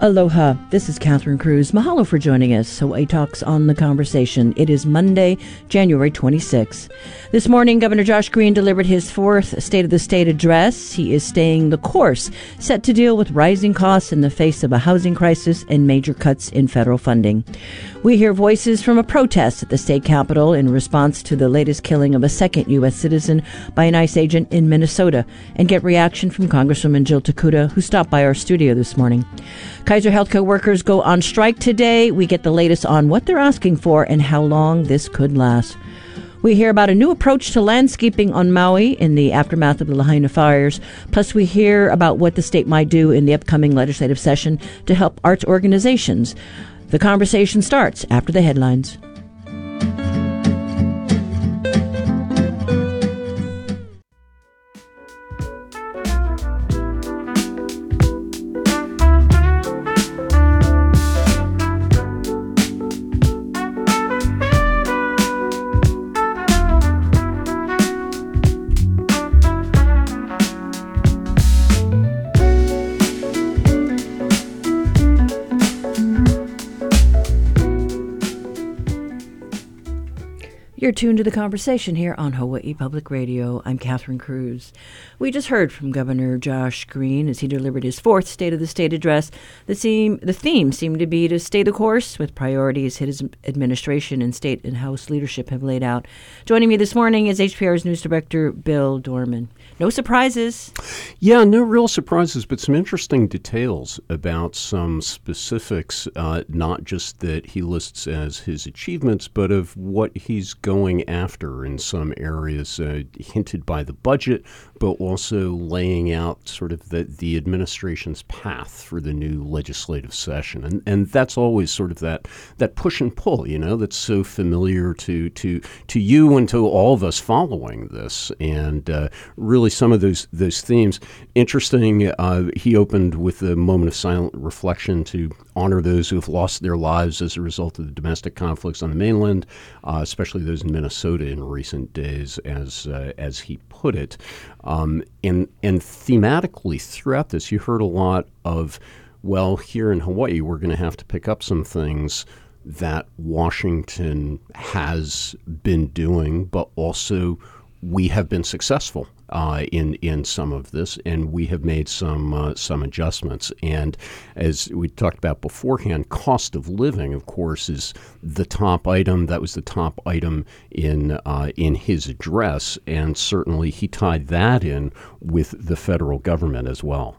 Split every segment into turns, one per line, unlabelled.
Aloha, this is Catherine Cruz. Mahalo for joining us. Hawaii Talks on the Conversation. It is Monday, January 26th. This morning, Governor Josh Green delivered his fourth State of the State address. He is staying the course, set to deal with rising costs in the face of a housing crisis and major cuts in federal funding. We hear voices from a protest at the state capitol in response to the latest killing of a second U.S. citizen by an ICE agent in Minnesota, and get reaction from Congresswoman Jill Takuda, who stopped by our studio this morning. Kaiser Healthcare workers go on strike today. We get the latest on what they're asking for and how long this could last. We hear about a new approach to landscaping on Maui in the aftermath of the Lahaina fires. Plus, we hear about what the state might do in the upcoming legislative session to help arts organizations. The conversation starts after the headlines. You're tuned to the conversation here on Hawaii Public Radio. I'm Catherine Cruz. We just heard from Governor Josh Green as he delivered his fourth State of the State address. The theme seemed to be to stay the course with priorities his administration and state and House leadership have laid out. Joining me this morning is HPR's News Director Bill Dorman. No surprises.
Yeah, no real surprises, but some interesting details about some specifics, not just that he lists as his achievements, but of what he's going after in some areas, hinted by the budget, but also laying out sort of the administration's path for the new legislative session. And that's always sort of that push and pull, that's so familiar to you and to all of us following this. And really some of those themes. Interesting, he opened with a moment of silent reflection to honor those who have lost their lives as a result of the domestic conflicts on the mainland, especially those in Minnesota in recent days, as he put it. And thematically throughout this, you heard a lot of, well, here in Hawaii, we're going to have to pick up some things that Washington has been doing, but also we have been successful in some of this, and we have made some adjustments. And as we talked about beforehand, cost of living, of course, is the top item. That was the top item in his address, and certainly he tied that in with the federal government as well.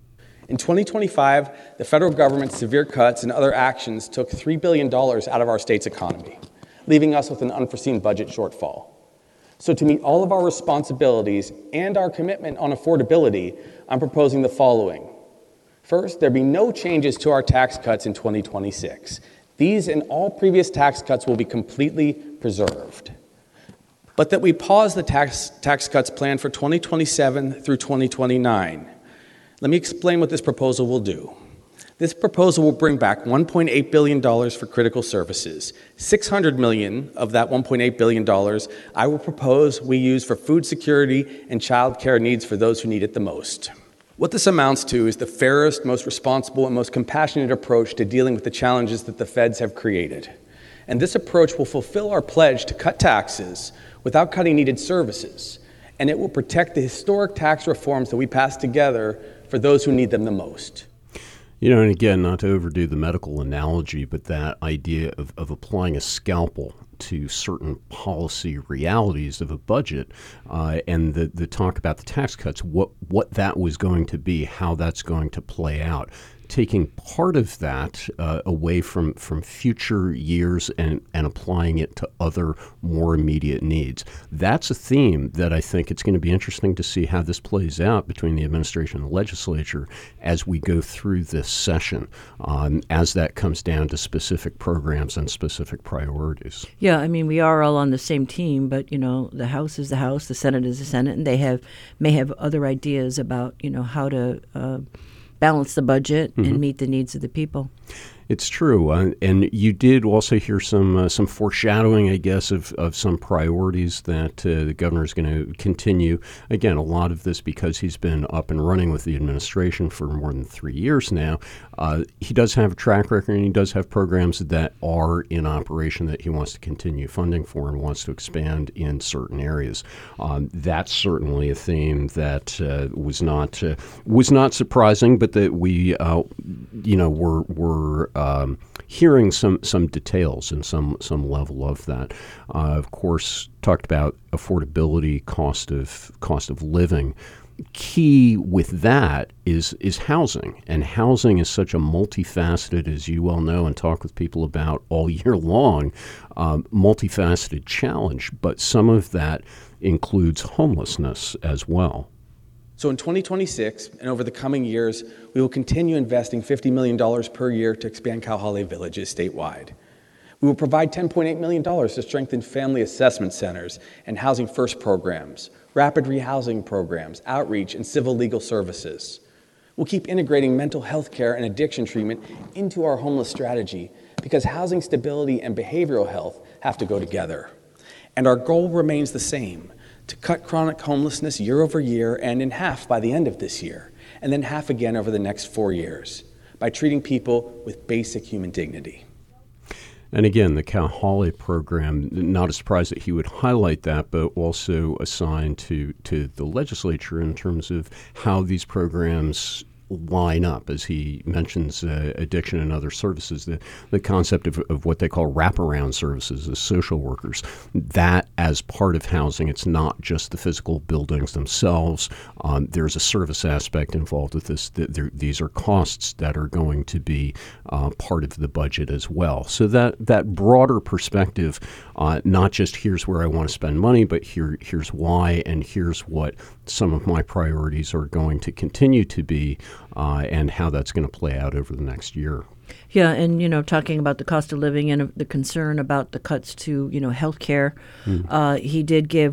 In 2025, the federal government's severe cuts and other actions took $3 billion out of our state's economy, leaving us with an unforeseen budget shortfall. So to meet all of our responsibilities and our commitment on affordability, I'm proposing the following. First, there be no changes to our tax cuts in 2026. These and all previous tax cuts will be completely preserved. But that we pause the tax cuts planned for 2027 through 2029. Let me explain what this proposal will do. This proposal will bring back $1.8 billion for critical services. $600 million of that $1.8 billion I will propose we use for food security and child care needs for those who need it the most. What this amounts to is the fairest, most responsible, and most compassionate approach to dealing with the challenges that the feds have created. And this approach will fulfill our pledge to cut taxes without cutting needed services. And it will protect the historic tax reforms that we passed together for those who need them the most.
And again, not to overdo the medical analogy, but that idea of applying a scalpel to certain policy realities of a budget, and the talk about the tax cuts, what that was going to be, how that's going to play out. Taking part of that away from future years and applying it to other more immediate needs. That's a theme that I think it's going to be interesting to see how this plays out between the administration and the legislature as we go through this session, as that comes down to specific programs and specific priorities.
Yeah, we are all on the same team, but, the House is the House, the Senate is the Senate, and they may have other ideas about, how to balance the budget and meet the needs of the people.
It's true, and you did also hear some foreshadowing, I guess, of some priorities that the governor is going to continue. Again, a lot of this because he's been up and running with the administration for more than 3 years now. He does have a track record, and he does have programs that are in operation that he wants to continue funding for and wants to expand in certain areas. That's certainly a theme that was not surprising, but that we were hearing some details and some level of that. Of course, talked about affordability, cost of living. Key with that is housing, and housing is such a multifaceted, as you well know and talk with people about all year long, multifaceted challenge. But some of that includes homelessness as well.
So in 2026 and over the coming years, we will continue investing $50 million per year to expand Cal Holiday Villages statewide. We will provide $10.8 million to strengthen family assessment centers and housing first programs, rapid rehousing programs, outreach, and civil legal services. We'll keep integrating mental health care and addiction treatment into our homeless strategy because housing stability and behavioral health have to go together. And our goal remains the same: to cut chronic homelessness year over year and in half by the end of this year, and then half again over the next 4 years, by treating people with basic human dignity.
And again, the Cal Holiday program, not a surprise that he would highlight that, but also assigned to the legislature in terms of how these programs line up, as he mentions addiction and other services, the concept of what they call wraparound services as social workers. That as part of housing, it's not just the physical buildings themselves. There's a service aspect involved with this. These are costs that are going to be part of the budget as well. So that broader perspective, not just here's where I want to spend money, but here's why, and here's what some of my priorities are going to continue to be, and how that's going to play out over the next year.
Yeah, and, talking about the cost of living and the concern about the cuts to, health care, he did give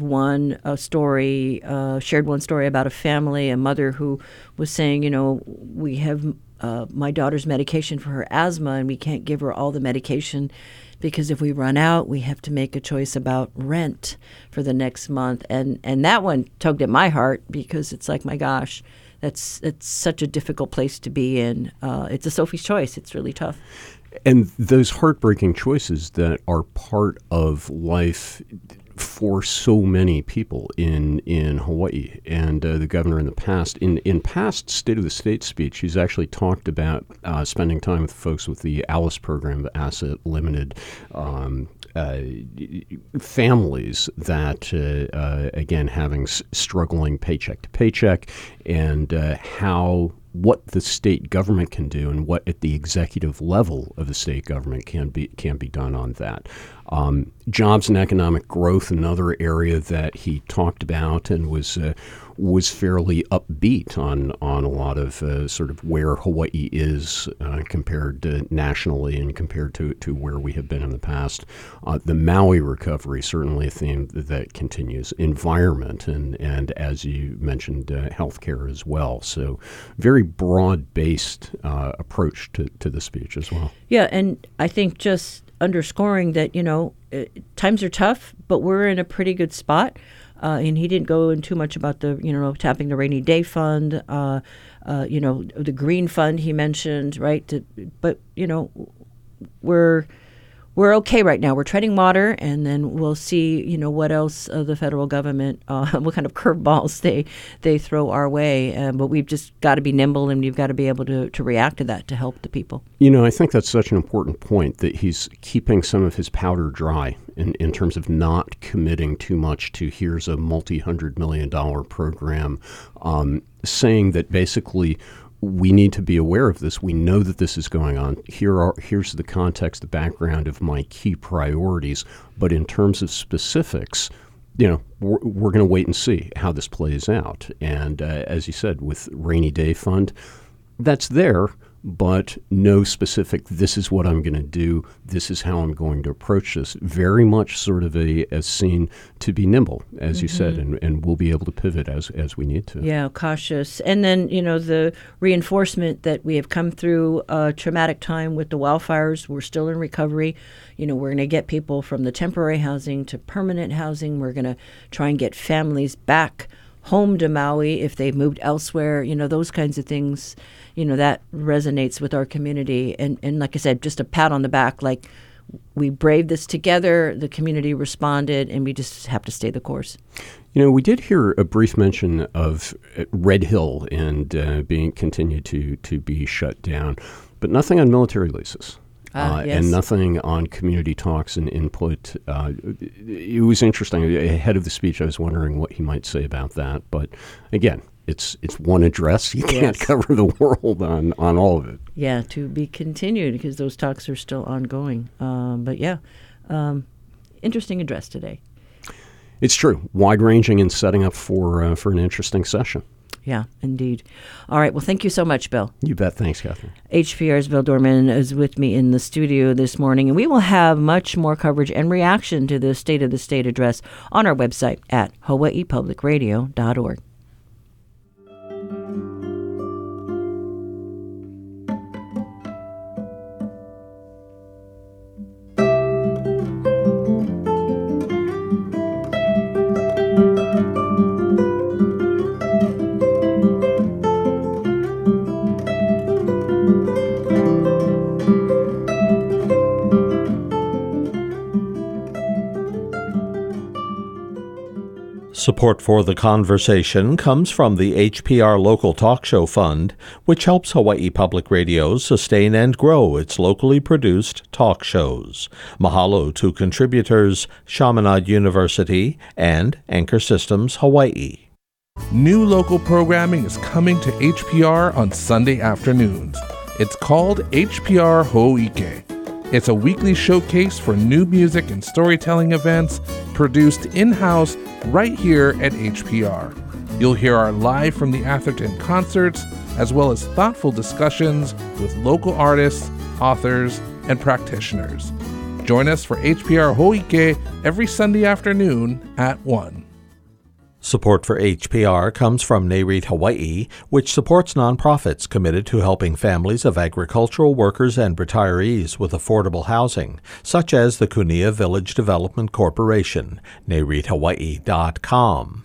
shared one story about a mother who was saying, we have my daughter's medication for her asthma, and we can't give her all the medication because if we run out, we have to make a choice about rent for the next month. And that one tugged at my heart because it's like, my gosh, it's such a difficult place to be in. It's a Sophie's choice. It's really tough.
And those heartbreaking choices that are part of life for so many people in Hawaii. And the governor in the past, in past State of the State speech, he's actually talked about spending time with folks with the ALICE program, the Asset Limited families that, again, having struggling paycheck to paycheck, and what the state government can do and what at the executive level of the state government can be done on that. Jobs and economic growth, another area that he talked about and was fairly upbeat on a lot of sort of where Hawaii is compared to nationally and compared to where we have been in the past. The Maui recovery, certainly a theme that continues. Environment and as you mentioned, healthcare as well. So very broad-based approach to the speech as well.
Yeah, and I think just underscoring that, times are tough, but we're in a pretty good spot. And he didn't go in too much about the, tapping the rainy day fund, the green fund he mentioned, right? But we're okay right now. We're treading water, and then we'll see, what else the federal government, what kind of curveballs they throw our way. But we've just got to be nimble, and we've got to be able to react to that to help the people.
I think that's such an important point, that he's keeping some of his powder dry in terms of not committing too much to here's a multi-$100-million program, saying that basically we need to be aware of this. We know that this is going on. Here's the context, the background of my key priorities. But in terms of specifics, we're going to wait and see how this plays out. And as you said, with rainy day fund, that's there. but no specific, this is what I'm going to do, this is how I'm going to approach this. Very much sort of a scene to be nimble, as you said, and we'll be able to pivot as we need to.
Yeah, cautious. And then, the reinforcement that we have come through a traumatic time with the wildfires. We're still in recovery. We're going to get people from the temporary housing to permanent housing. We're going to try and get families back home to Maui if they've moved elsewhere. Those kinds of things, that resonates with our community. And like I said, just a pat on the back, like we braved this together, the community responded, and we just have to stay the course.
We did hear a brief mention of Red Hill and being continued to be shut down, but nothing on military leases. Yes. And nothing on community talks and input. It was interesting. Ahead of the speech, I was wondering what he might say about that. But again, it's one address. You can't cover the world on all of it. Yeah,
to be continued because those talks are still ongoing. Interesting address today.
It's true. Wide-ranging and setting up for an interesting session.
Yeah, indeed. All right. Well, thank you so much, Bill.
You bet. Thanks, Catherine.
HPR's Bill Dorman is with me in the studio this morning, and we will have much more coverage and reaction to the State of the State address on our website at hawaiipublicradio.org.
Support for the conversation comes from the HPR Local Talk Show Fund, which helps Hawaii Public Radio sustain and grow its locally produced talk shows. Mahalo to contributors Chaminade University and Anchor Systems Hawaii.
New local programming is coming to HPR on Sunday afternoons. It's called HPR Ho'ike. It's a weekly showcase for new music and storytelling events produced in-house right here at HPR. You'll hear our Live from the Atherton concerts, as well as thoughtful discussions with local artists, authors, and practitioners. Join us for HPR Ho'ike every Sunday afternoon at 1.
Support for HPR comes from NAREIT Hawaii, which supports nonprofits committed to helping families of agricultural workers and retirees with affordable housing, such as the Kunia Village Development Corporation. NAREITHawaii.com.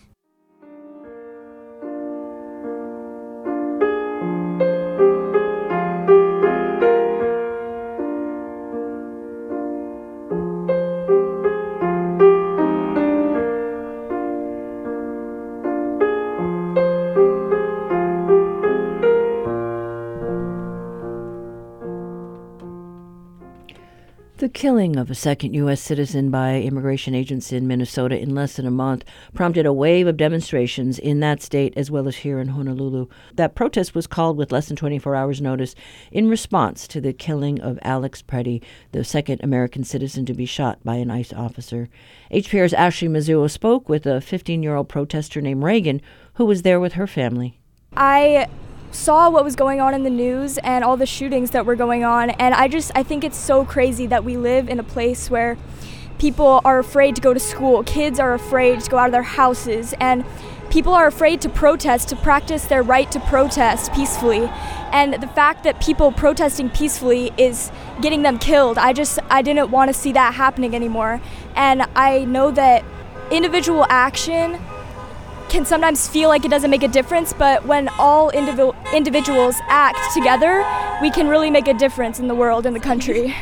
The killing of a second U.S. citizen by immigration agents in Minnesota in less than a month prompted a wave of demonstrations in that state as well as here in Honolulu. That protest was called with less than 24 hours' notice in response to the killing of Alex Preddy, the second American citizen to be shot by an ICE officer. HPR's Ashley Mizuo spoke with a 15-year-old protester named Reagan, who was there with her family.
I saw what was going on in the news and all the shootings that were going on, and I think it's so crazy that we live in a place where people are afraid to go to school, kids are afraid to go out of their houses, and people are afraid to protest, to practice their right to protest peacefully. And the fact that people protesting peacefully is getting them killed, I didn't want to see that happening anymore. And I know that individual action can sometimes feel like it doesn't make a difference, but when all individuals act together, we can really make a difference in the world and the country.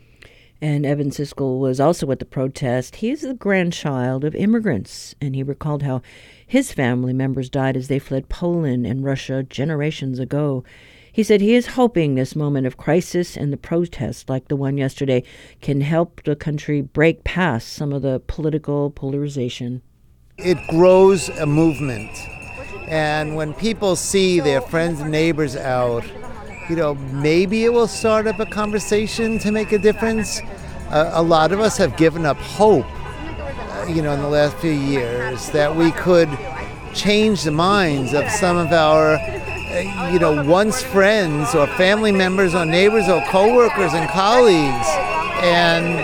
And Evan Siskel was also at the protest. He is the grandchild of immigrants, and he recalled how his family members died as they fled Poland and Russia generations ago. He said he is hoping this moment of crisis and the protests like the one yesterday can help the country break past some of the political polarization.
It grows a movement, and when people see their friends and neighbors out, maybe it will start up a conversation to make a difference. A lot of us have given up hope, in the last few years that we could change the minds of some of our one's friends or family members or neighbors or coworkers and colleagues. And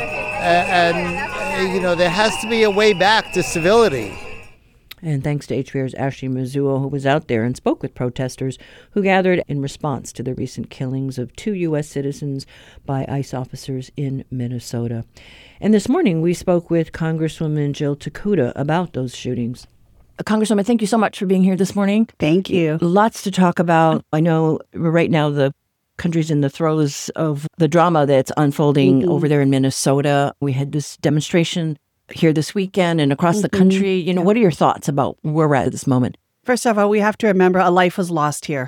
there has to be a way back to civility.
And thanks to HPR's Ashley Mizuo, who was out there and spoke with protesters who gathered in response to the recent killings of 2 U.S. citizens by ICE officers in Minnesota. And this morning, we spoke with Congresswoman Jill Tokuda about those shootings. Congresswoman, thank you so much for being here this morning.
Thank you.
Lots to talk about. I know right now the country's in the throes of the drama that's unfolding over there in Minnesota. We had this demonstration here this weekend and across the country. What are your thoughts about where we're at this moment?
First of all, we have to remember a life was lost here.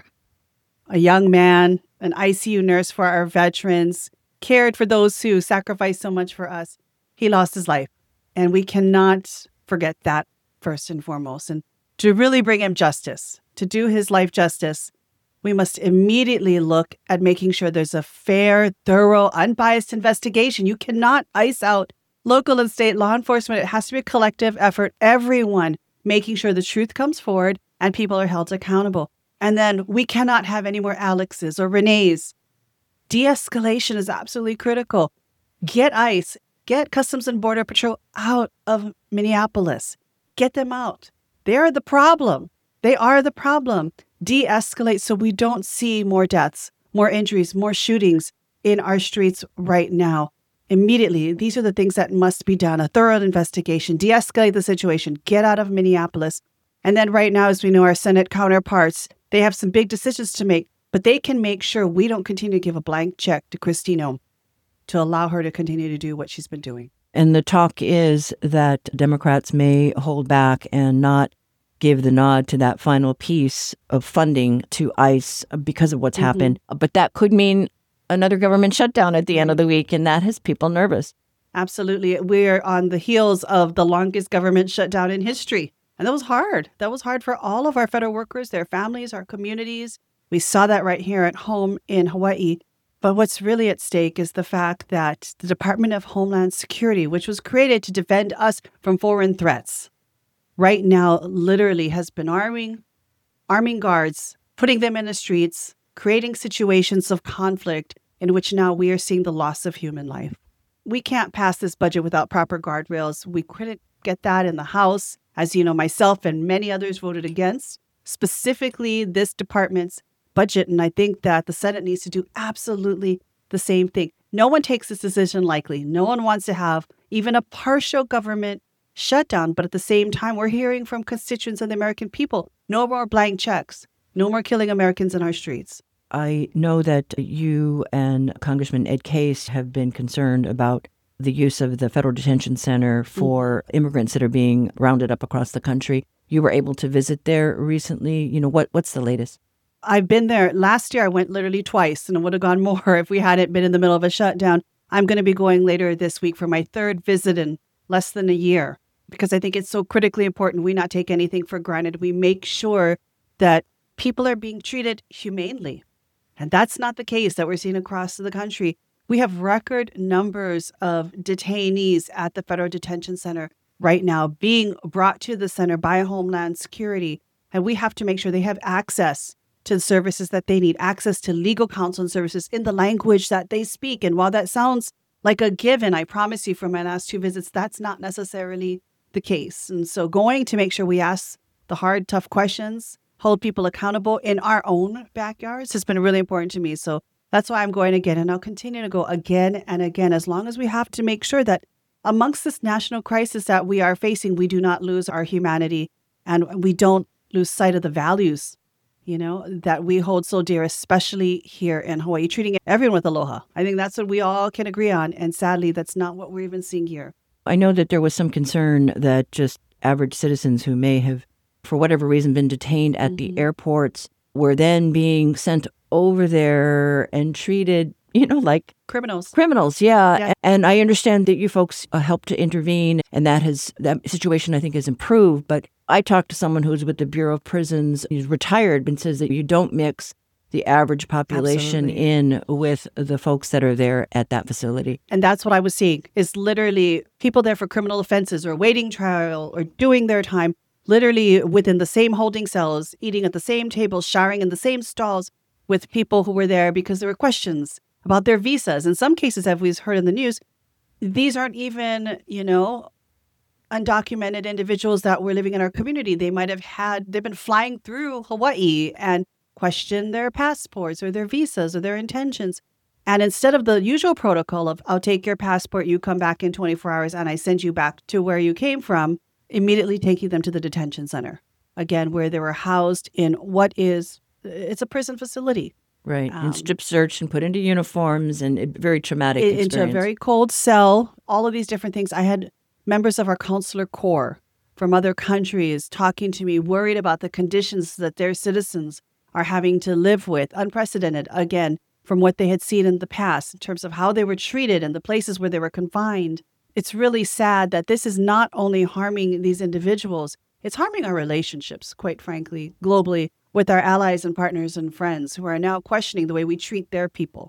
A young man, an ICU nurse for our veterans, cared for those who sacrificed so much for us. He lost his life. And we cannot forget that first and foremost. And to really bring him justice, to do his life justice, we must immediately look at making sure there's a fair, thorough, unbiased investigation. You cannot ice out local and state law enforcement. It has to be a collective effort. Everyone making sure the truth comes forward and people are held accountable. And then we cannot have any more Alexes or Renees. De-escalation is absolutely critical. Get ICE, get Customs and Border Patrol out of Minneapolis. Get them out. They're the problem. They are the problem. De-escalate so we don't see more deaths, more injuries, more shootings in our streets right now. Immediately, these are the things that must be done. A thorough investigation, de-escalate the situation, get out of Minneapolis. And then right now, as we know, our Senate counterparts, they have some big decisions to make, but they can make sure we don't continue to give a blank check to Kristi Noem to allow her to continue to do what she's been doing.
And the talk is that Democrats may hold back and not give the nod to that final piece of funding to ICE because of what's happened. But that could mean another government shutdown at the end of the week, and that has people nervous.
Absolutely. We're on the heels of the longest government shutdown in history. And that was hard. That was hard for all of our federal workers, their families, our communities. We saw that right here at home in Hawaii. But what's really at stake is the fact that the Department of Homeland Security, which was created to defend us from foreign threats, right now literally has been arming guards, putting them in the streets, creating situations of conflict in which now we are seeing the loss of human life. We can't pass this budget without proper guardrails. We couldn't get that in the House. As you know, myself and many others voted against, specifically this department's budget. And I think that the Senate needs to do absolutely the same thing. No one takes this decision lightly. No one wants to have even a partial government shutdown. But at the same time, we're hearing from constituents of the American people, no more blank checks, no more killing Americans in our streets.
I know that you and Congressman Ed Case have been concerned about the use of the Federal Detention Center for immigrants that are being rounded up across the country. You were able to visit there recently. What's the latest?
I've been there. Last year, I went literally twice, and it would have gone more if we hadn't been in the middle of a shutdown. I'm going to be going later this week for my third visit in less than a year, because I think it's so critically important we not take anything for granted. We make sure that people are being treated humanely. And that's not the case that we're seeing across the country. We have record numbers of detainees at the Federal Detention Center right now being brought to the center by Homeland Security. And we have to make sure they have access to the services that they need, access to legal counsel and services in the language that they speak. And while that sounds like a given, I promise you from my last 2 visits, that's not necessarily the case. And so going to make sure we ask the hard, tough questions, hold people accountable in our own backyards has been really important to me. So that's why I'm going again, and I'll continue to go again and again, as long as we have to make sure that amongst this national crisis that we are facing, we do not lose our humanity and we don't lose sight of the values, that we hold so dear, especially here in Hawaii, treating everyone with aloha. I think that's what we all can agree on. And sadly, that's not what we're even seeing here.
I know that there was some concern that just average citizens who may have, for whatever reason, been detained at the airports were then being sent over there and treated, like criminals. Yeah. And I understand that you folks helped to intervene, and that situation, I think, has improved. But I talked to someone who's with the Bureau of Prisons. He's retired, and says that you don't mix the average population in with the folks that are there at that facility.
And that's what I was seeing, is literally people there for criminal offenses or waiting trial or doing their time, literally within the same holding cells, eating at the same table, showering in the same stalls with people who were there because there were questions about their visas. In some cases, as we've heard in the news, these aren't even, undocumented individuals that were living in our community. They've been flying through Hawaii and questioned their passports or their visas or their intentions. And instead of the usual protocol of, I'll take your passport, you come back in 24 hours, and I send you back to where you came from, immediately taking them to the detention center, again, where they were housed in it's a prison facility.
Right. And strip searched and put into uniforms and a very traumatic experience.
Into a very cold cell, all of these different things. I had members of our consular corps from other countries talking to me, worried about the conditions that their citizens are having to live with, unprecedented, again, from what they had seen in the past in terms of how they were treated and the places where they were confined. It's really sad that this is not only harming these individuals, it's harming our relationships, quite frankly, globally, with our allies and partners and friends who are now questioning the way we treat their people.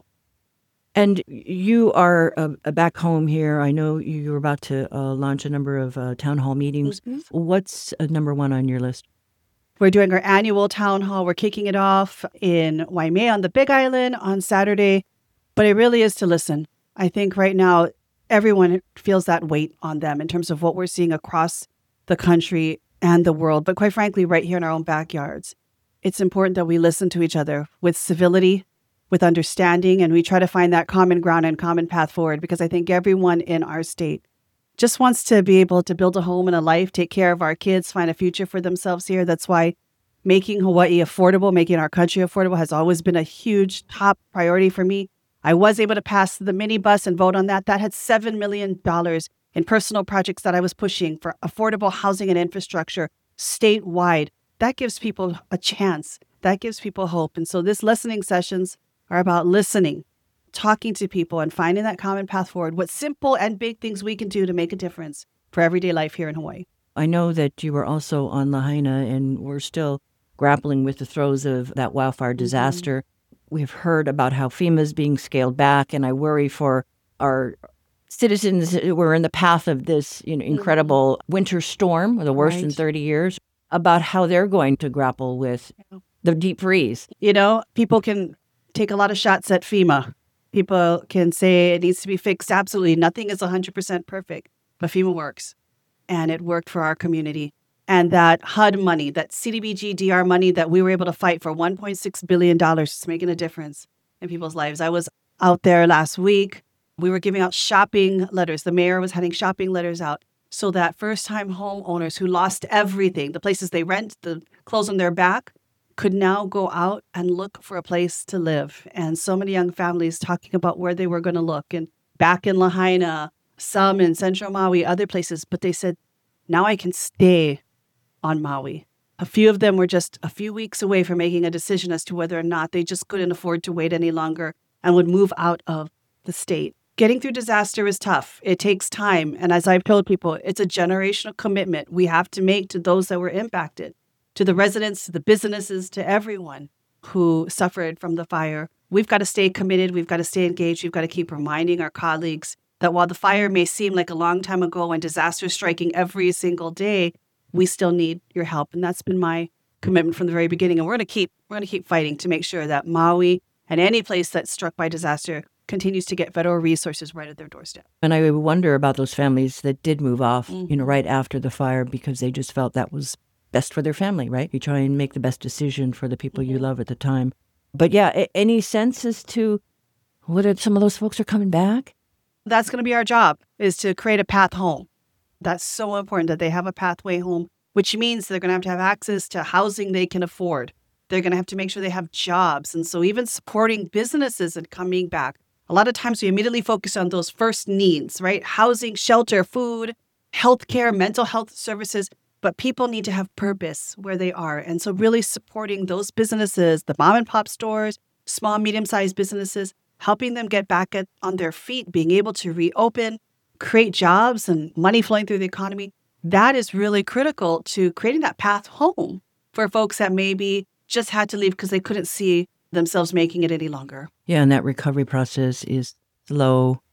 And you are back home here. I know you're about to launch a number of town hall meetings. Mm-hmm. What's number one on your list?
We're doing our annual town hall. We're kicking it off in Waimea on the Big Island on Saturday. But it really is to listen. I think right now, everyone feels that weight on them in terms of what we're seeing across the country and the world. But quite frankly, right here in our own backyards, it's important that we listen to each other with civility, with understanding, and we try to find that common ground and common path forward, because I think everyone in our state just wants to be able to build a home and a life, take care of our kids, find a future for themselves here. That's why making Hawaii affordable, making our country affordable has always been a huge top priority for me. I was able to pass the minibus and vote on that. That had $7 million in personal projects that I was pushing for affordable housing and infrastructure statewide. That gives people a chance. That gives people hope. And so this listening sessions are about listening, talking to people, and finding that common path forward. What simple and big things we can do to make a difference for everyday life here in Hawaii.
I know that you were also on Lahaina, and we're still grappling with the throes of that wildfire disaster. Mm-hmm. We've heard about how FEMA is being scaled back, and I worry for our citizens who are in the path of this incredible winter storm, the worst in 30 years, about how they're going to grapple with the deep freeze.
People can take a lot of shots at FEMA. People can say it needs to be fixed. Absolutely. Nothing is 100% perfect, but FEMA works. And it worked for our community. And that HUD money, that CDBG DR money that we were able to fight for, $1.6 billion, is making a difference in people's lives. I was out there last week. We were giving out shopping letters. The mayor was handing shopping letters out so that first-time homeowners who lost everything, the places they rent, the clothes on their back, could now go out and look for a place to live. And so many young families talking about where they were going to look. And back in Lahaina, some in Central Maui, other places. But they said, now I can stay on Maui. A few of them were just a few weeks away from making a decision as to whether or not they just couldn't afford to wait any longer and would move out of the state. Getting through disaster is tough. It takes time. And as I've told people, it's a generational commitment we have to make to those that were impacted, to the residents, to the businesses, to everyone who suffered from the fire. We've got to stay committed. We've got to stay engaged. We've got to keep reminding our colleagues that while the fire may seem like a long time ago and disaster striking every single day, we still need your help. And that's been my commitment from the very beginning. And we're going to keep fighting to make sure that Maui and any place that's struck by disaster continues to get federal resources right at their doorstep.
And I wonder about those families that did move off, right after the fire, because they just felt that was best for their family, right? You try and make the best decision for the people you love at the time. But yeah, any sense as to whether some of those folks are coming back?
That's going to be our job, is to create a path home. That's so important that they have a pathway home, which means they're going to have access to housing they can afford. They're going to have to make sure they have jobs. And so even supporting businesses and coming back. A lot of times we immediately focus on those first needs, right? Housing, shelter, food, healthcare, mental health services. But people need to have purpose where they are. And so really supporting those businesses, the mom and pop stores, small, medium-sized businesses, helping them get back on their feet, being able to reopen, create jobs and money flowing through the economy. That is really critical to creating that path home for folks that maybe just had to leave because they couldn't see themselves making it any longer.
Yeah, and that recovery process is slow,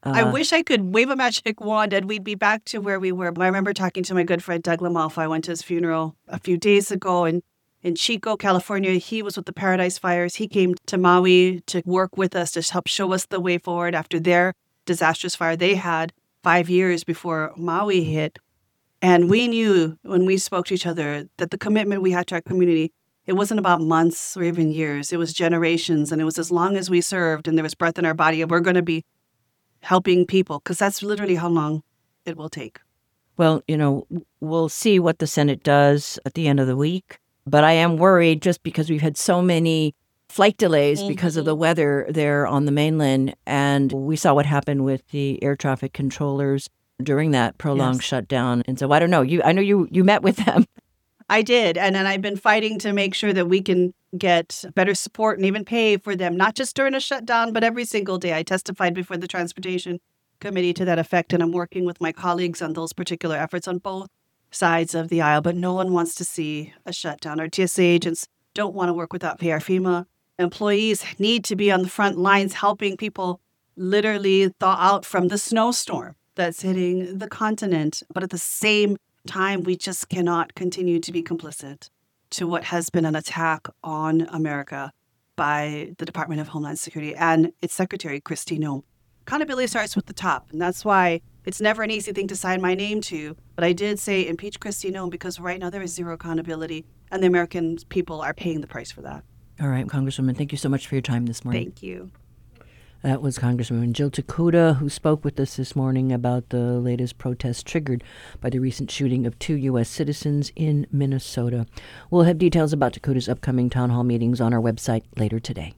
I wish I could wave a magic wand and we'd be back to where we were. I remember talking to my good friend Doug Lamalfa. I went to his funeral a few days ago in Chico, California. He was with the Paradise Fires. He came to Maui to work with us to help show us the way forward after their disastrous fire they had 5 years before Maui hit. And we knew when we spoke to each other that the commitment we had to our community, it wasn't about months or even years. It was generations. And it was as long as we served and there was breath in our body, we're going to be helping people, because that's literally how long it will take.
Well, we'll see what the Senate does at the end of the week. But I am worried just because we've had so many flight delays because of the weather there on the mainland. And we saw what happened with the air traffic controllers during that prolonged shutdown. And so I don't know. I know you met with them.
I did. And then I've been fighting to make sure that we can get better support and even pay for them, not just during a shutdown, but every single day. I testified before the Transportation Committee to that effect, and I'm working with my colleagues on those particular efforts on both sides of the aisle. But no one wants to see a shutdown. Our TSA agents don't want to work without pay. Our FEMA employees need to be on the front lines helping people literally thaw out from the snowstorm that's hitting the continent. But at the same time, we just cannot continue to be complicit to what has been an attack on America by the Department of Homeland Security and its Secretary, Kristi Noem. Accountability starts with the top, and that's why it's never an easy thing to sign my name to. But I did say impeach Kristi Noem because right now there is zero accountability, and the American people are paying the price for that.
All right, Congresswoman, thank you so much for your time this morning.
Thank you.
That was Congresswoman Jill Tokuda, who spoke with us this morning about the latest protests triggered by the recent shooting of 2 U.S. citizens in Minnesota. We'll have details about Tokuda's upcoming town hall meetings on our website later today.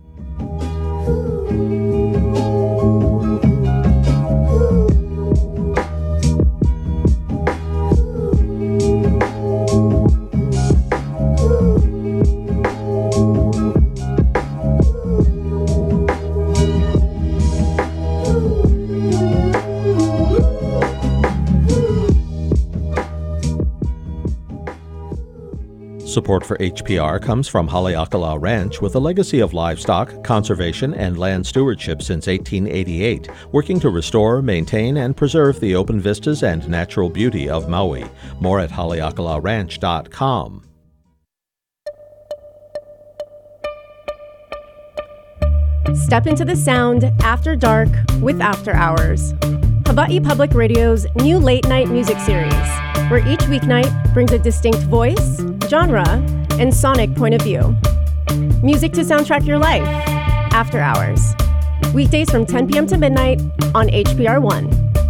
Support for HPR comes from Haleakala Ranch, with a legacy of livestock, conservation, and land stewardship since 1888, working to restore, maintain, and preserve the open vistas and natural beauty of Maui. More at haleakalaranch.com.
Step into the sound after dark with After Hours, Hawaii Public Radio's new late-night music series, where each weeknight brings a distinct voice, genre, and sonic point of view. Music to soundtrack your life. After Hours. Weekdays from 10 p.m. to midnight on HPR 1.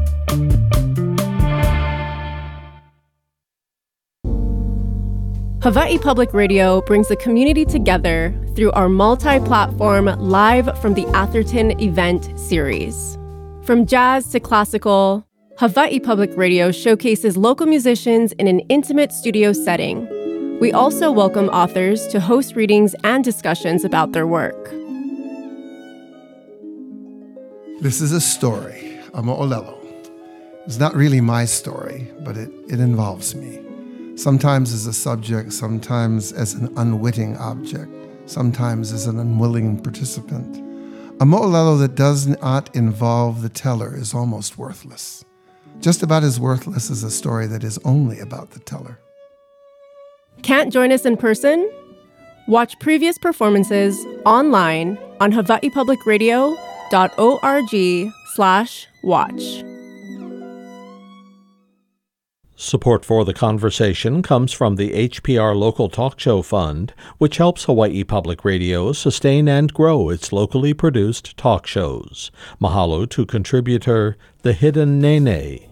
Hawaii Public Radio brings the community together through our multi-platform Live from the Atherton event series. From jazz to classical, Hawaii Public Radio showcases local musicians in an intimate studio setting. We also welcome authors to host readings and discussions about their work.
This is a story, a mo'olelo. It's not really my story, but it involves me. Sometimes as a subject, sometimes as an unwitting object, sometimes as an unwilling participant. A mo'olelo that does not involve the teller is almost worthless. Just about as worthless as a story that is only about the teller.
Can't join us in person? Watch previous performances online on hawaiipublicradio.org/watch.
Support for the conversation comes from the HPR Local Talk Show Fund, which helps Hawaii Public Radio sustain and grow its locally produced talk shows. Mahalo to contributor The Hidden Nene.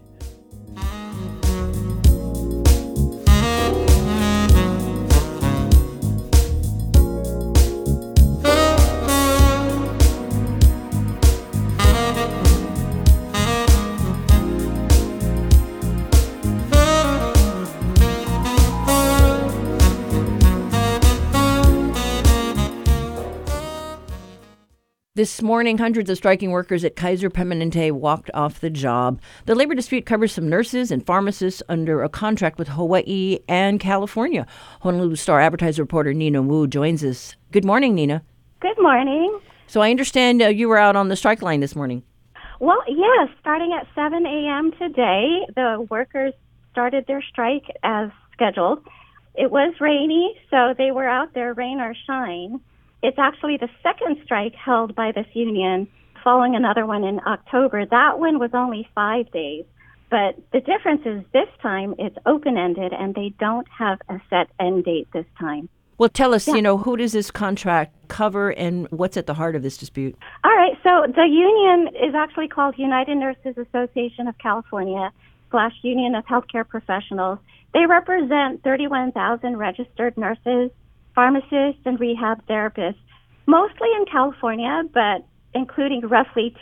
This morning, hundreds of striking workers at Kaiser Permanente walked off the job. The labor dispute covers some nurses and pharmacists under a contract with Hawaii and California. Honolulu Star Advertiser reporter Nina Wu joins us. Good morning, Nina.
Good morning.
So I understand you were out on the strike line this morning.
Well, yes, starting at 7 a.m. today, the workers started their strike as scheduled. It was rainy, so they were out there, rain or shine. It's actually the second strike held by this union, following another one in October. That one was only 5 days. But the difference is this time it's open-ended, and they don't have a set end date this time.
Well, tell us, who does this contract cover and what's at the heart of this dispute?
All right, so the union is actually called United Nurses Association of California / Union of Healthcare Professionals. They represent 31,000 registered nurses, pharmacists, and rehab therapists, mostly in California, but including roughly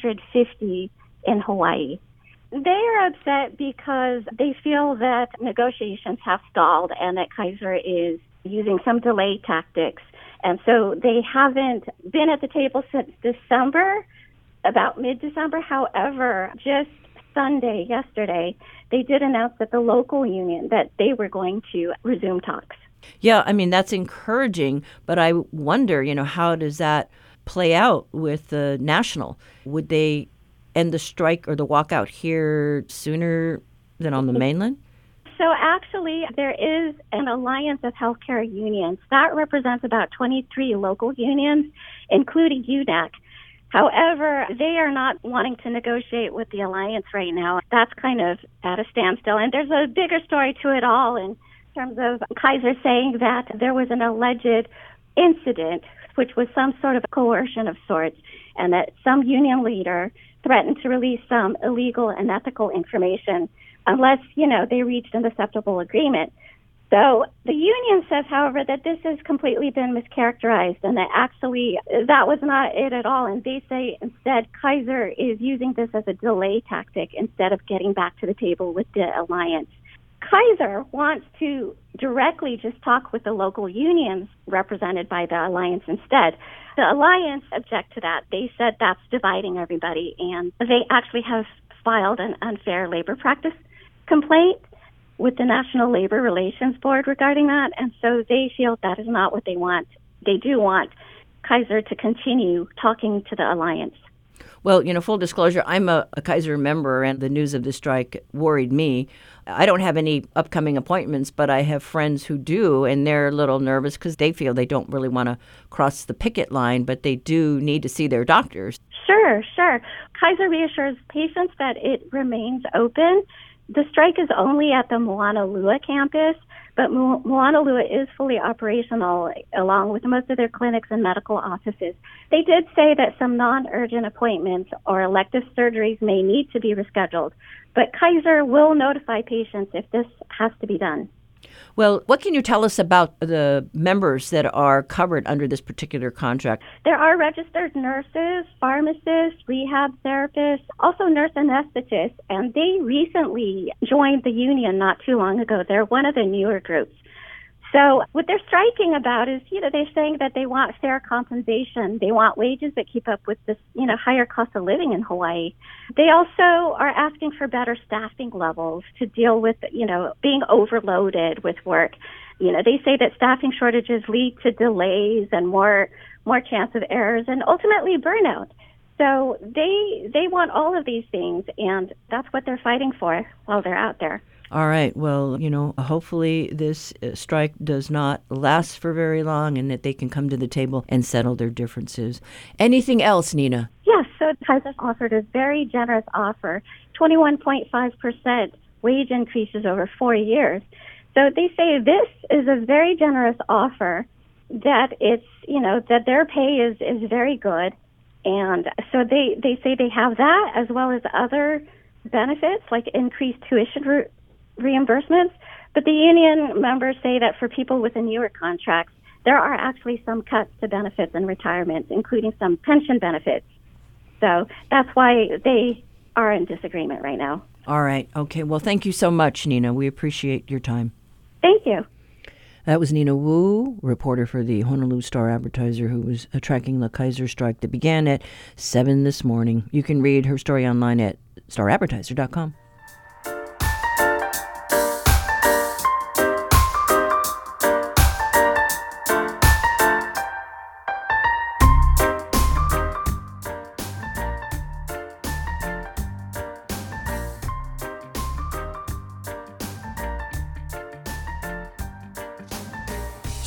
250 in Hawaii. They are upset because they feel that negotiations have stalled and that Kaiser is using some delay tactics. And so they haven't been at the table since December, about mid-December. However, just Sunday, yesterday, they did announce that the local union, that they were going to resume talks.
Yeah, I mean, that's encouraging, but I wonder, how does that play out with the national? Would they end the strike or the walkout here sooner than on the mainland?
So actually, there is an alliance of healthcare unions. That represents about 23 local unions, including UNAC. However, they are not wanting to negotiate with the alliance right now. That's kind of at a standstill. And there's a bigger story to it all in terms of Kaiser saying that there was an alleged incident, which was some sort of coercion of sorts, and that some union leader threatened to release some illegal and ethical information unless, they reached an acceptable agreement. So the union says, however, that this has completely been mischaracterized and that actually that was not it at all. And they say instead Kaiser is using this as a delay tactic instead of getting back to the table with the alliance. Kaiser wants to directly just talk with the local unions represented by the alliance instead. The alliance object to that. They said that's dividing everybody, and they actually have filed an unfair labor practice complaint with the National Labor Relations Board regarding that, and so they feel that is not what they want. They do want Kaiser to continue talking to the alliance.
Well, full disclosure, I'm a Kaiser member, and the news of the strike worried me. I don't have any upcoming appointments, but I have friends who do, and they're a little nervous because they feel they don't really want to cross the picket line, but they do need to see their doctors.
Sure. Kaiser reassures patients that it remains open. The strike is only at the Moanalua campus, but Moanalua is fully operational along with most of their clinics and medical offices. They did say that some non-urgent appointments or elective surgeries may need to be rescheduled, but Kaiser will notify patients if this has to be done.
Well, what can you tell us about the members that are covered under this particular contract?
There are registered nurses, pharmacists, rehab therapists, also nurse anesthetists, and they recently joined the union not too long ago. They're one of the newer groups. So what they're striking about is, they're saying that they want fair compensation. They want wages that keep up with this, higher cost of living in Hawaii. They also are asking for better staffing levels to deal with, being overloaded with work. They say that staffing shortages lead to delays and more chance of errors and ultimately burnout. So they want all of these things, and that's what they're fighting for while they're out there.
All right. Well, hopefully this strike does not last for very long and that they can come to the table and settle their differences. Anything else, Nina?
Yes. So Kaiser offered a very generous offer, 21.5% wage increases over 4 years. So they say this is a very generous offer, that it's, that their pay is very good. And so they say they have that as well as other benefits like increased tuition reimbursements, but the union members say that for people with the newer contracts, there are actually some cuts to benefits and retirement, including some pension benefits. So that's why they are in disagreement right now.
All right. Okay. Well, thank you so much, Nina. We appreciate your time.
Thank you.
That was Nina Wu, reporter for the Honolulu Star-Advertiser, who was tracking the Kaiser strike that began at 7 this morning. You can read her story online at staradvertiser.com.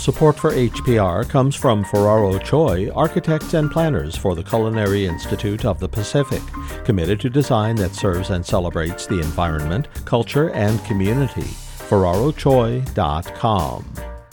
Support for HPR comes from Ferraro Choi, architects and planners for the Culinary Institute of the Pacific, committed to design that serves and celebrates the environment, culture, and community. FerraroChoi.com.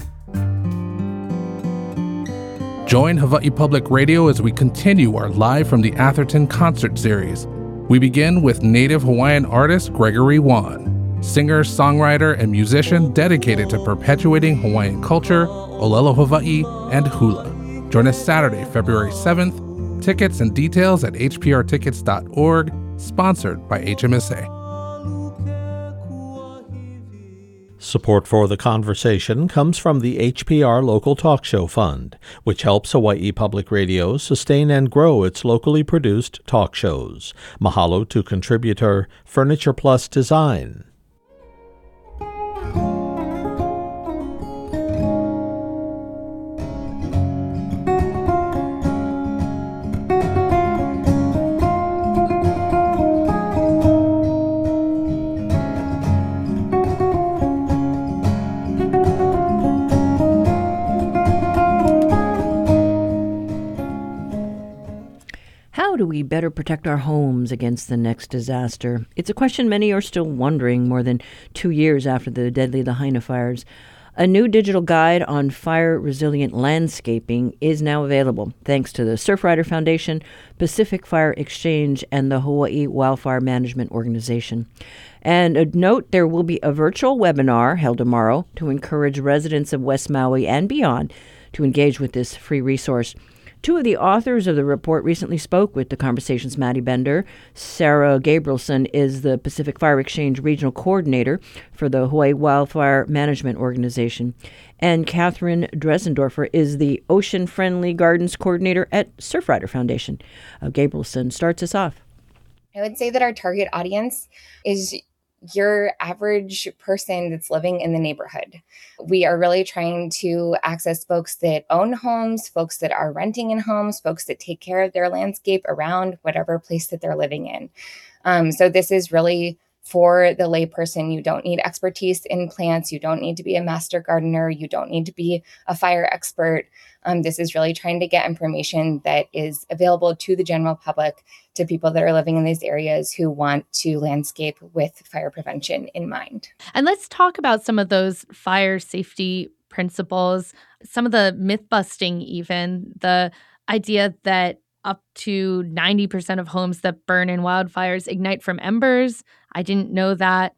Join Hawaii Public Radio as we continue our Live from the Atherton concert series. We begin with native Hawaiian artist Gregory Wan, singer, songwriter, and musician dedicated to perpetuating Hawaiian culture, Olelo Hawaii, and hula. Join us Saturday, February 7th. Tickets and details at hprtickets.org, sponsored by HMSA.
Support for the conversation comes from the HPR Local Talk Show Fund, which helps Hawaii Public Radio sustain and grow its locally produced talk shows. Mahalo to contributor Furniture Plus Design.
How do we better protect our homes against the next disaster? It's a question many are still wondering more than 2 years after the deadly Lahaina fires. A new digital guide on fire-resilient landscaping is now available, thanks to the Surfrider Foundation, Pacific Fire Exchange, and the Hawaii Wildfire Management Organization. And a note, there will be a virtual webinar held tomorrow to encourage residents of West Maui and beyond to engage with this free resource. Two of the authors of the report recently spoke with the Conversation's Maddie Bender. Sarah Gabrielson is the Pacific Fire Exchange Regional Coordinator for the Hawaii Wildfire Management Organization. And Catherine Dresendorfer is the Ocean Friendly Gardens Coordinator at Surfrider Foundation. Gabrielson starts us off.
I would say that our target audience is your average person that's living in the neighborhood. We are really trying to access folks that own homes, folks that are renting in homes, folks that take care of their landscape around whatever place that they're living in. So this is really for the layperson. You don't need expertise in plants. You don't need to be a master gardener. You don't need to be a fire expert. This is really trying to get information that is available to the general public, to people that are living in these areas who want to landscape with fire prevention in mind.
And let's talk about some of those fire safety principles, some of the myth busting, even the idea that up to 90% of homes that burn in wildfires ignite from embers. I didn't know that.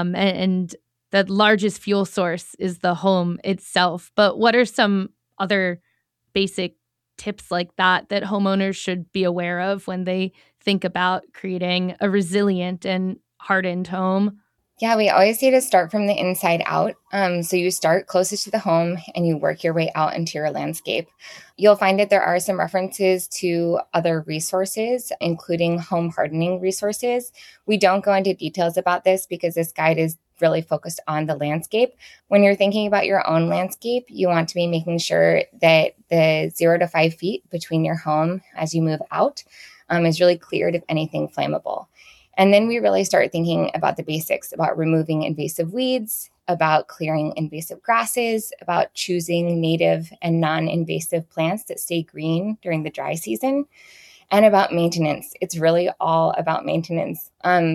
And the largest fuel source is the home itself. But what are some other basic tips like that homeowners should be aware of when they think about creating a resilient and hardened home?
Yeah, we always say to start from the inside out. So you start closest to the home and you work your way out into your landscape. You'll find that there are some references to other resources, including home hardening resources. We don't go into details about this because this guide is really focused on the landscape. When you're thinking about your own landscape, you want to be making sure that the 0 to 5 feet between your home as you move out is really cleared of anything flammable. And then we really start thinking about the basics, about removing invasive weeds, about clearing invasive grasses, about choosing native and non-invasive plants that stay green during the dry season, and about maintenance. It's really all about maintenance.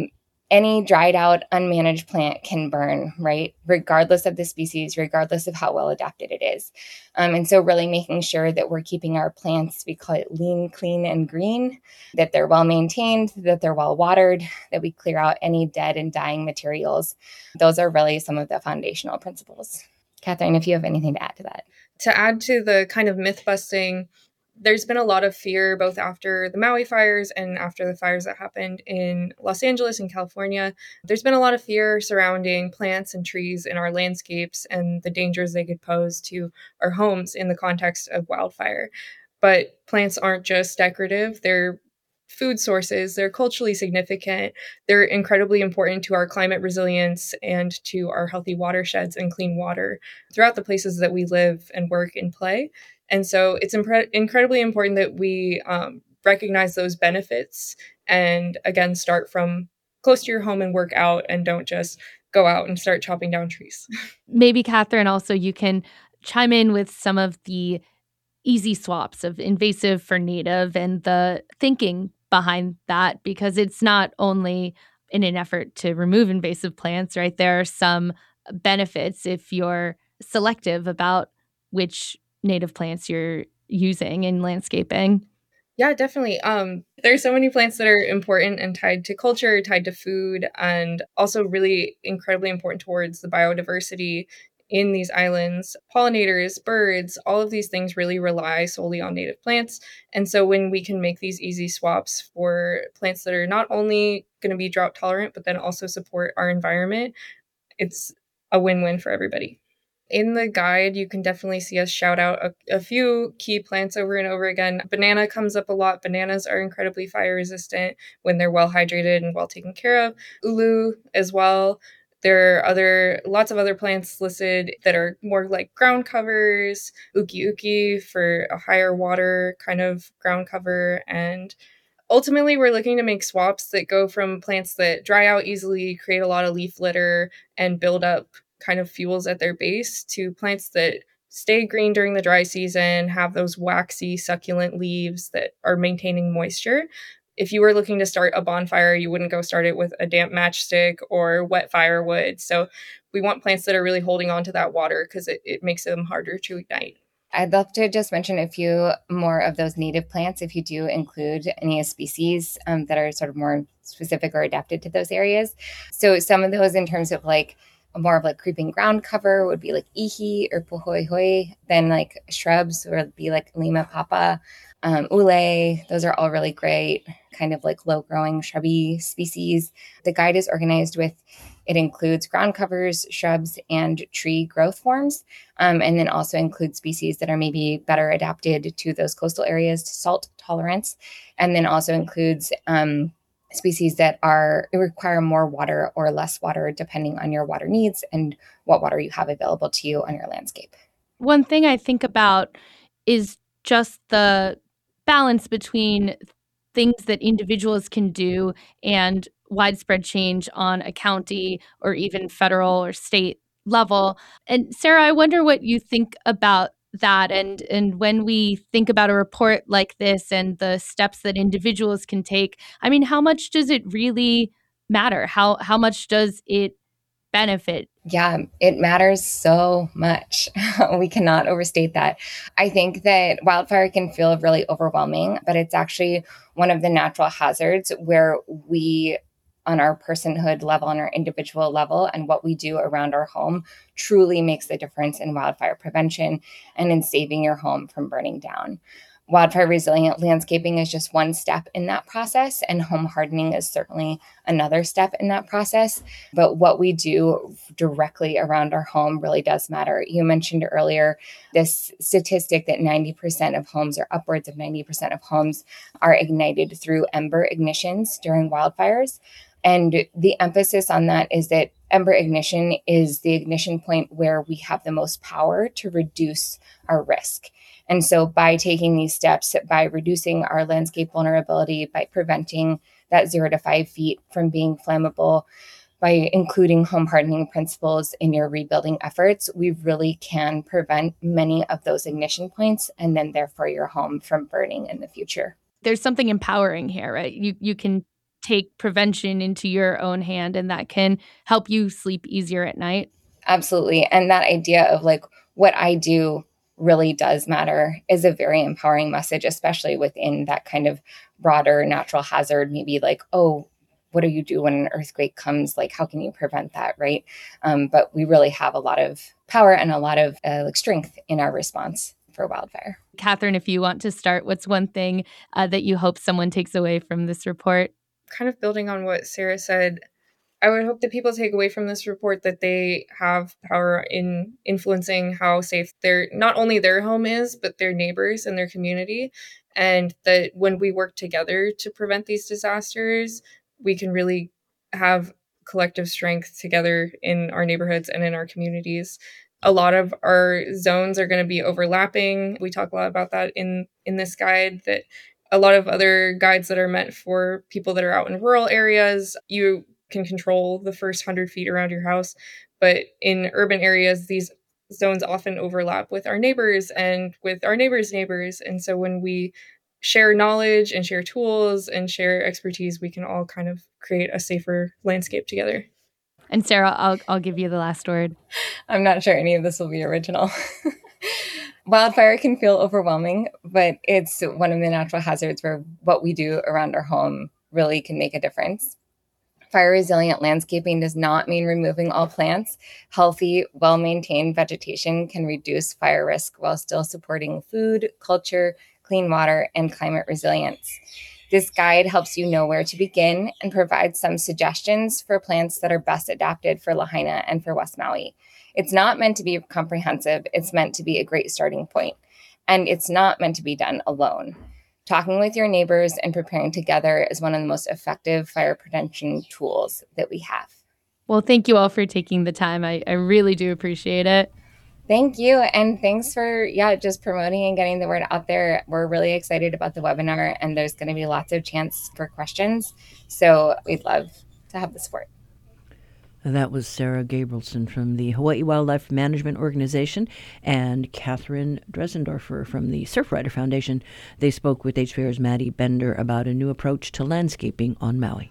Any dried out, unmanaged plant can burn, right? Regardless of the species, regardless of how well adapted it is. And so really making sure that we're keeping our plants, we call it lean, clean, and green, that they're well maintained, that they're well watered, that we clear out any dead and dying materials. Those are really some of the foundational principles. Catherine, if you have anything to add to that.
To add to the kind of myth busting, there's been a lot of fear both after the Maui fires and after the fires that happened in Los Angeles and California. There's been a lot of fear surrounding plants and trees in our landscapes and the dangers they could pose to our homes in the context of wildfire. But plants aren't just decorative. They're food sources. They're culturally significant. They're incredibly important to our climate resilience and to our healthy watersheds and clean water throughout the places that we live and work and play. And so it's incredibly important that we recognize those benefits and, again, start from close to your home and work out and don't just go out and start chopping down trees.
Maybe, Catherine, also you can chime in with some of the easy swaps of invasive for native and the thinking behind that, because it's not only in an effort to remove invasive plants, right? There are some benefits if you're selective about which native plants you're using in landscaping.
Yeah, definitely. There's so many plants that are important and tied to culture, tied to food, and also really incredibly important towards the biodiversity in these islands. Pollinators, birds, all of these things really rely solely on native plants. And so when we can make these easy swaps for plants that are not only going to be drought tolerant, but then also support our environment, it's a win-win for everybody. In the guide, you can definitely see us shout out a few key plants over and over again. Banana comes up a lot. Bananas are incredibly fire resistant when they're well hydrated and well taken care of. Ulu as well. There are lots of other plants listed that are more like ground covers. Uki uki for a higher water kind of ground cover. And ultimately, we're looking to make swaps that go from plants that dry out easily, create a lot of leaf litter, and build up kind of fuels at their base to plants that stay green during the dry season, have those waxy, succulent leaves that are maintaining moisture. If you were looking to start a bonfire, you wouldn't go start it with a damp matchstick or wet firewood. So we want plants that are really holding on to that water because it makes them harder to ignite.
I'd love to just mention a few more of those native plants if you do include any species that are sort of more specific or adapted to those areas. So some of those in terms of like more of like creeping ground cover would be like ihi or pohoihoi. Then like shrubs would be like lima papa, ule. Those are all really great kind of like low growing shrubby species. The guide is organized with, it includes ground covers, shrubs, and tree growth forms, and then also includes species that are maybe better adapted to those coastal areas to salt tolerance, and then also includes species that require more water or less water depending on your water needs and what water you have available to you on your landscape.
One thing I think about is just the balance between things that individuals can do and widespread change on a county or even federal or state level. And Sarah, I wonder what you think about that, and when we think about a report like this and the steps that individuals can take, I mean, how much does it really matter? How much does it benefit?
Yeah, it matters so much. We cannot overstate that. I think that wildfire can feel really overwhelming, but it's actually one of the natural hazards where we, on our personhood level, on our individual level, and what we do around our home truly makes the difference in wildfire prevention and in saving your home from burning down. Wildfire resilient landscaping is just one step in that process, and home hardening is certainly another step in that process. But what we do directly around our home really does matter. You mentioned earlier this statistic that 90% of homes, or upwards of 90% of homes, are ignited through ember ignitions during wildfires. And the emphasis on that is that ember ignition is the ignition point where we have the most power to reduce our risk. And so by taking these steps, by reducing our landscape vulnerability, by preventing that 0 to 5 feet from being flammable, by including home hardening principles in your rebuilding efforts, we really can prevent many of those ignition points and then therefore your home from burning in the future.
There's something empowering here, right? You can take prevention into your own hand, and that can help you sleep easier at night.
Absolutely. And that idea of like what I do really does matter is a very empowering message, especially within that kind of broader natural hazard, maybe like, oh, what do you do when an earthquake comes? Like, how can you prevent that, right? But we really have a lot of power and a lot of strength in our response for wildfire.
Catherine, if you want to start, what's one thing that you hope someone takes away from this report?
Kind of building on what Sarah said, I would hope that people take away from this report that they have power in influencing how safe not only their home is, but their neighbors and their community. And that when we work together to prevent these disasters, we can really have collective strength together in our neighborhoods and in our communities. A lot of our zones are going to be overlapping. We talk a lot about that in this guide, that a lot of other guides that are meant for people that are out in rural areas, you can control the first 100 feet around your house. But in urban areas, these zones often overlap with our neighbors and with our neighbors' neighbors. And so when we share knowledge and share tools and share expertise, we can all kind of create a safer landscape together.
And Sarah, I'll give you the last word.
I'm not sure any of this will be original. Wildfire can feel overwhelming, but it's one of the natural hazards where what we do around our home really can make a difference. Fire-resilient landscaping does not mean removing all plants. Healthy, well-maintained vegetation can reduce fire risk while still supporting food, culture, clean water, and climate resilience. This guide helps you know where to begin and provides some suggestions for plants that are best adapted for Lahaina and for West Maui. It's not meant to be comprehensive. It's meant to be a great starting point. And it's not meant to be done alone. Talking with your neighbors and preparing together is one of the most effective fire prevention tools that we have.
Well, thank you all for taking the time. I really do appreciate it.
Thank you. And thanks for, just promoting and getting the word out there. We're really excited about the webinar, and there's going to be lots of chance for questions. So we'd love to have the support.
That was Sarah Gabrielson from the Hawaii Wildlife Management Organization and Catherine Dresendorfer from the Surfrider Foundation. They spoke with HPR's Maddie Bender about a new approach to landscaping on Maui.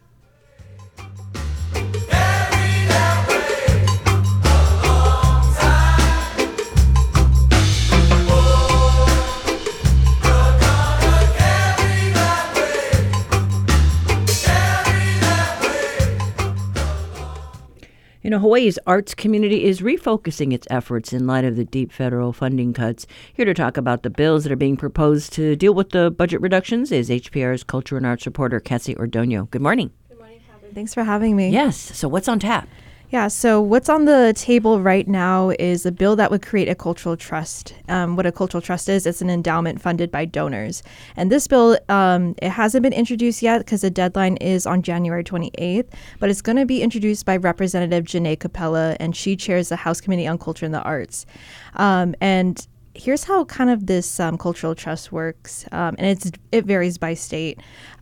Hawaii's arts community is refocusing its efforts in light of the deep federal funding cuts. Here to talk about the bills that are being proposed to deal with the budget reductions is HPR's culture and arts reporter, Cassie Ordonio. Good morning.
Good morning, Catherine. Thanks for having me.
Yes. So what's on tap?
Yeah, so what's on the table right now is a bill that would create a cultural trust. What a cultural trust is, it's an endowment funded by donors. And this bill, it hasn't been introduced yet because the deadline is on January 28th, but it's going to be introduced by Representative Janae Capella, and she chairs the House Committee on Culture and the Arts. And here's how kind of this cultural trust works, and it varies by state.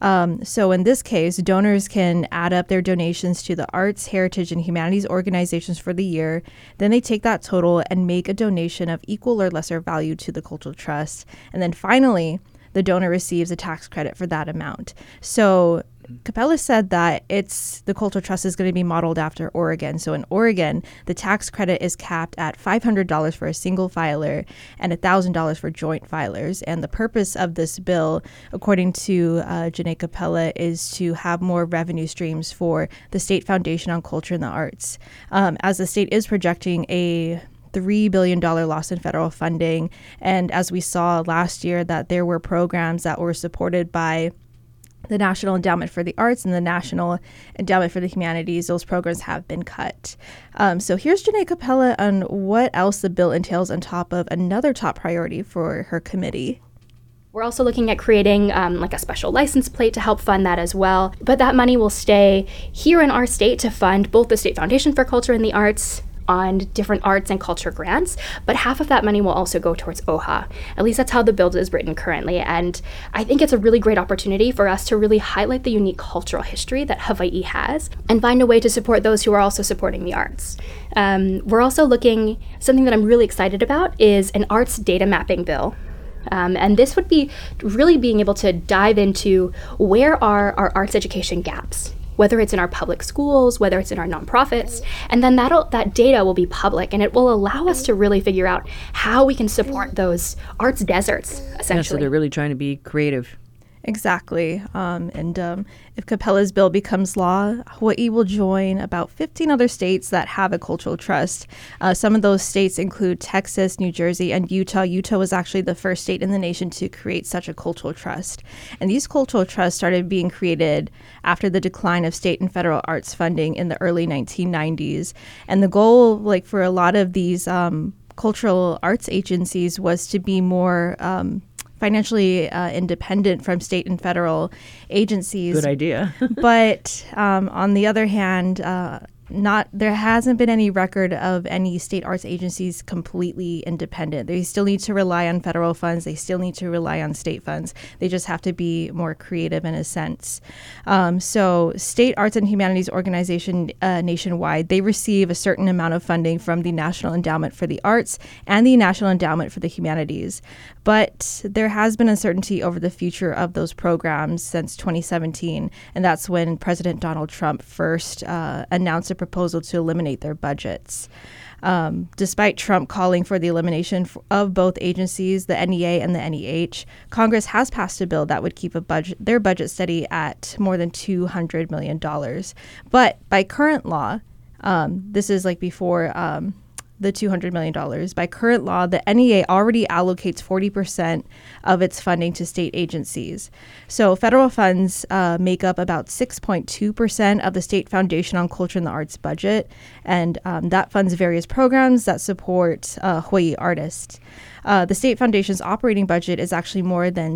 So in this case, donors can add up their donations to the arts, heritage, and humanities organizations for the year. Then they take that total and make a donation of equal or lesser value to the cultural trust. And then finally, the donor receives a tax credit for that amount. So Capella said that the cultural trust is going to be modeled after Oregon. So in Oregon, the tax credit is capped at $500 for a single filer and $1,000 for joint filers. And the purpose of this bill, according to Janae Capella, is to have more revenue streams for the State Foundation on Culture and the Arts. As the state is projecting a $3 billion loss in federal funding. And as we saw last year, that there were programs that were supported by the National Endowment for the Arts and the National Endowment for the Humanities. Those programs have been cut. So here's Janae Capella on what else the bill entails on top of another top priority for her committee.
We're also looking at creating like a special license plate to help fund that as well. But that money will stay here in our state to fund both the State Foundation for Culture and the Arts on different arts and culture grants, but half of that money will also go towards OHA. At least that's how the bill is written currently, and I think it's a really great opportunity for us to really highlight the unique cultural history that Hawaii has and find a way to support those who are also supporting the arts. We're also looking, something that I'm really excited about is an arts data mapping bill. And this would be really being able to dive into where are our arts education gaps, whether it's in our public schools, whether it's in our nonprofits, and then that data will be public, and it will allow us to really figure out how we can support those arts deserts, essentially.
Yeah, so they're really trying to be creative.
Exactly. If Capella's bill becomes law, Hawaii will join about 15 other states that have a cultural trust. Some of those states include Texas, New Jersey, and Utah. Utah was actually the first state in the nation to create such a cultural trust. And these cultural trusts started being created after the decline of state and federal arts funding in the early 1990s. And the goal, for a lot of these cultural arts agencies, was to be more financially independent from state and federal agencies.
Good idea.
But on the other hand, there hasn't been any record of any state arts agencies completely independent. They still need to rely on federal funds. They still need to rely on state funds. They just have to be more creative in a sense. So state arts and humanities organization nationwide, they receive a certain amount of funding from the National Endowment for the Arts and the National Endowment for the Humanities. But there has been uncertainty over the future of those programs since 2017, and that's when President Donald Trump first announced a proposal to eliminate their budgets. Despite Trump calling for the elimination of both agencies, the NEA and the NEH, Congress has passed a bill that would keep their budget steady at more than $200 million. But by current law, this is like before the $200 million. By current law, the NEA already allocates 40% of its funding to state agencies. So federal funds make up about 6.2% of the State Foundation on Culture and the Arts budget, and that funds various programs that support Hawaii artists. The State Foundation's operating budget is actually more than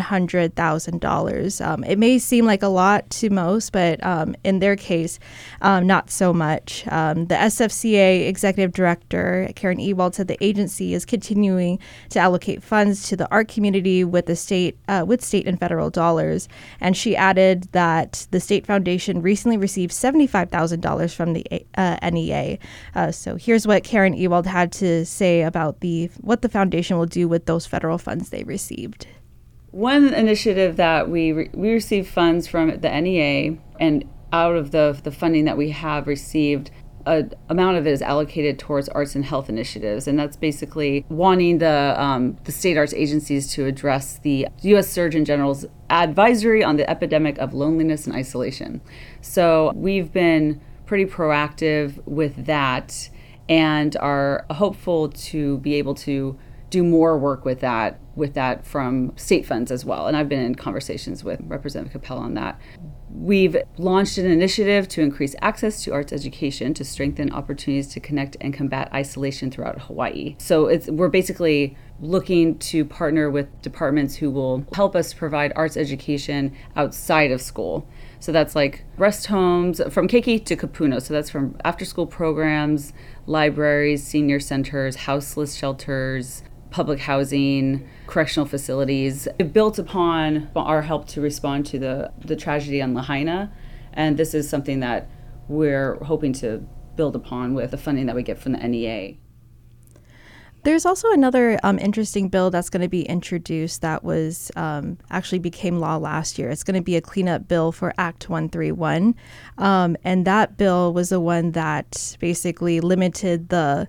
$700,000. It may seem like a lot to most, but in their case, not so much. The SFCA Executive Director, Karen Ewald, said the agency is continuing to allocate funds to the art community with state and federal dollars. And she added that the State Foundation recently received $75,000 from the NEA. So here's what Karen Ewald had to say about what the foundation will do with those federal funds they received.
One initiative that we received funds from the NEA, and out of the funding that we have received, an amount of it is allocated towards arts and health initiatives, and that's basically wanting the state arts agencies to address the U.S. Surgeon General's advisory on the epidemic of loneliness and isolation. So we've been pretty proactive with that and are hopeful to be able to do more work with that from state funds as well. And I've been in conversations with Representative Capella on that. We've launched an initiative to increase access to arts education to strengthen opportunities to connect and combat isolation throughout Hawaii. So we're basically looking to partner with departments who will help us provide arts education outside of school. So that's like rest homes from Keiki to Kapuno. So that's from after-school programs, libraries, senior centers, houseless shelters, public housing, correctional facilities. It built upon our help to respond to the tragedy on Lahaina, and this is something that we're hoping to build upon with the funding that we get from the NEA.
There's also another interesting bill that's going to be introduced that was actually became law last year. It's going to be a cleanup bill for Act 131, and that bill was the one that basically limited the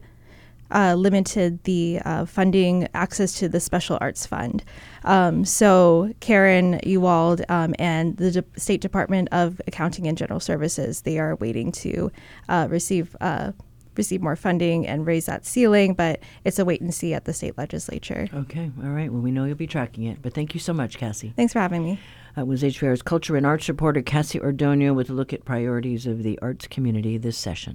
funding access to the Special Arts Fund. So Karen Ewald and the State Department of Accounting and General Services, they are waiting to receive more funding and raise that ceiling, but it's a wait and see at the state legislature.
Okay. All right. Well, we know you'll be tracking it, but thank you so much, Cassie.
Thanks for having me.
That was HPR's Culture and Arts reporter Cassie Ordonio with a look at priorities of the arts community this session.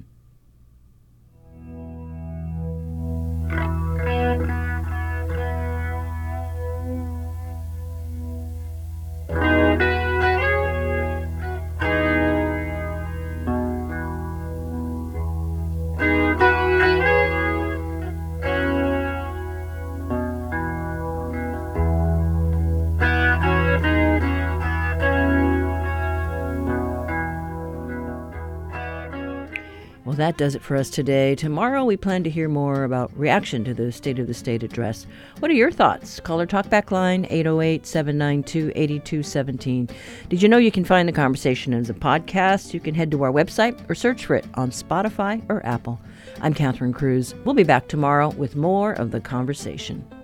Well, that does it for us today. Tomorrow, we plan to hear more about reaction to the State of the State address. What are your thoughts? Call our talkback line, 808-792-8217. Did you know you can find the conversation as a podcast? You can head to our website or search for it on Spotify or Apple. I'm Catherine Cruz. We'll be back tomorrow with more of the conversation.